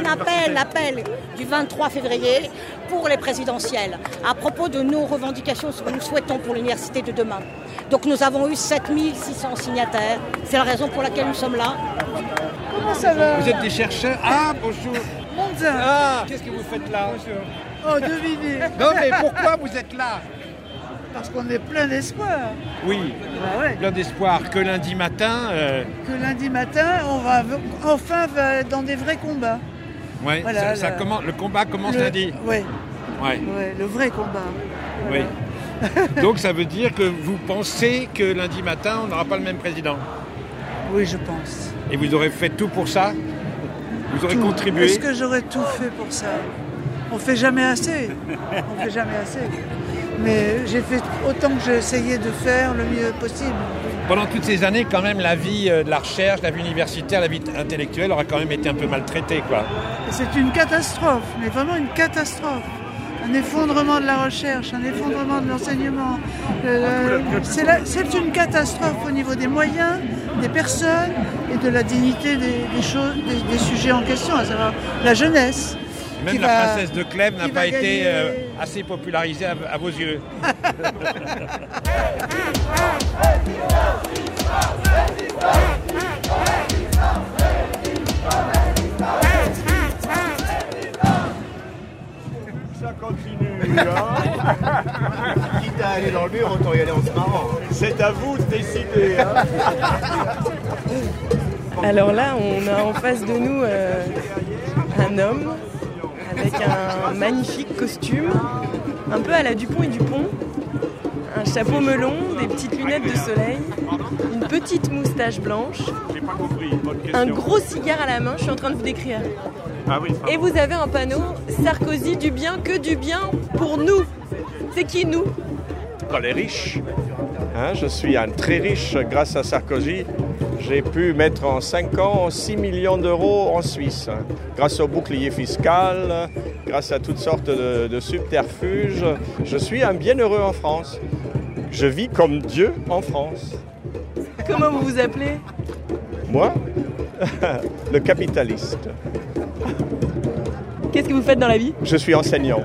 l'appel du 23 février pour les présidentielles, à propos de nos revendications, ce que nous souhaitons pour l'université de demain. Donc nous avons eu 7600 signataires, c'est la raison pour laquelle nous sommes là. Comment ça va? Vous êtes des chercheurs? Ah, bonjour. Monza. Ah, qu'est-ce que vous faites là? Bonjour. Oh, devinez. Non, mais pourquoi vous êtes là? Parce qu'on est plein d'espoir. Oui, Bah ouais. plein d'espoir que lundi matin... Que lundi matin, on va enfin dans des vrais combats. Ouais, Voilà, le combat commence lundi. Ouais, Ouais, le vrai combat. Voilà. oui. Donc ça veut dire que vous pensez que lundi matin, on n'aura pas le même président? Oui, je pense. Et vous aurez fait tout pour ça? Vous aurez contribué? Est-ce que j'aurais tout fait pour ça? On fait jamais assez. On fait jamais assez. Mais j'ai fait autant que j'ai essayé de faire le mieux possible. Pendant toutes ces années, quand même, la vie de la recherche, la vie universitaire, la vie intellectuelle aura quand même été un peu maltraitée, quoi. Et c'est une catastrophe, mais vraiment une catastrophe. Un effondrement de la recherche, un effondrement de l'enseignement. C'est une catastrophe au niveau des moyens, des personnes et de la dignité des sujets en question, à savoir la jeunesse. Même la princesse de Clèves n'a pas été assez popularisée à vos yeux. Ça continue, hein. Quitte à aller dans le mur, autant y aller en se marrant. C'est à vous de décider, hein. Alors là, on a en face de nous un homme avec un magnifique costume, un peu à la Dupont et Dupont, un chapeau melon, des petites lunettes de soleil, une petite moustache blanche, un gros cigare à la main, je suis en train de vous décrire. Ah oui, Et vous avez un panneau « Sarkozy, du bien, que du bien pour nous ». C'est qui nous? Dans les riches. Hein, je suis un très riche grâce à Sarkozy. J'ai pu mettre en 5 ans 6 millions d'euros en Suisse. Hein, grâce au bouclier fiscal, grâce à toutes sortes de subterfuges. Je suis un bienheureux en France. Je vis comme Dieu en France. Comment vous vous appelez? Moi, le capitaliste. Qu'est-ce que vous faites dans la vie? Je suis enseignant.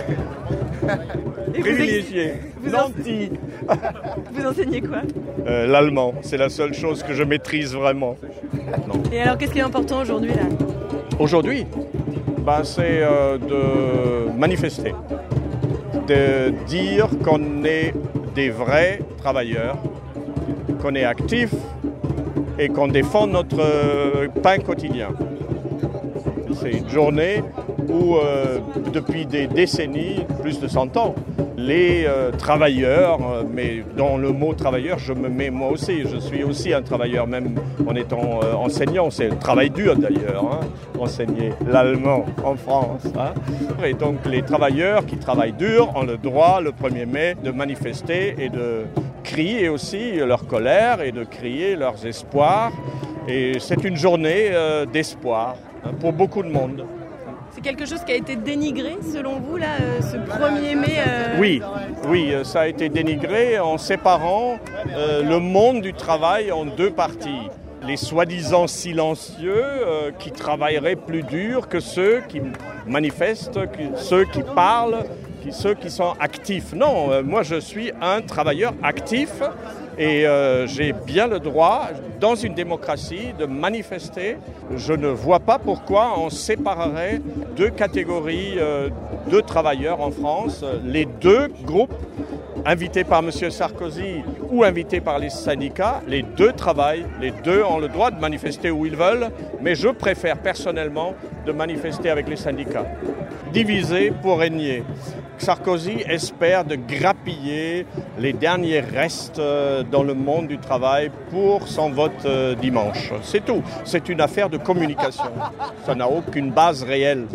Et Privilégié. Nanti. Vous enseignez quoi? L'allemand, c'est la seule chose que je maîtrise vraiment. Non. Et alors, qu'est-ce qui est important aujourd'hui là? Aujourd'hui, c'est de manifester, de dire qu'on est des vrais travailleurs, qu'on est actifs et qu'on défend notre pain quotidien. C'est une journée où, depuis des décennies, plus de 100 ans, les travailleurs, mais dans le mot travailleur, je me mets moi aussi. Je suis aussi un travailleur, même en étant enseignant. C'est le travail dur d'ailleurs, hein, enseigner l'allemand en France. Hein. Et donc les travailleurs qui travaillent dur ont le droit, le 1er mai, de manifester et de crier aussi leur colère et de crier leurs espoirs. Et c'est une journée d'espoir pour beaucoup de monde. C'est quelque chose qui a été dénigré, selon vous, là, ce 1er mai Oui, ça a été dénigré en séparant le monde du travail en deux parties. Les soi-disant silencieux qui travailleraient plus dur que ceux qui manifestent, ceux qui parlent, ceux qui sont actifs. Non, moi je suis un travailleur actif et j'ai bien le droit, dans une démocratie, de manifester. Je ne vois pas pourquoi on séparerait deux catégories de travailleurs en France. Les deux groupes, invités par M. Sarkozy ou invités par les syndicats, les deux travaillent, les deux ont le droit de manifester où ils veulent, mais je préfère personnellement de manifester avec les syndicats. Diviser pour régner. Sarkozy espère de grappiller les derniers restes dans le monde du travail pour son vote dimanche. C'est tout. C'est une affaire de communication. Ça n'a aucune base réelle.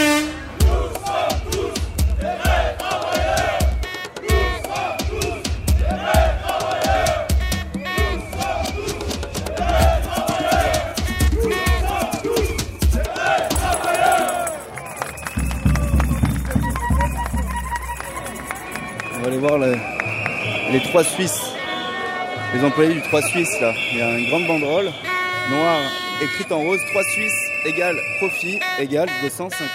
On va aller voir les 3 Suisses, les employés du 3 Suisses là. Il y a une grande banderole noire écrite en rose, 3 Suisses. égale profit égale 250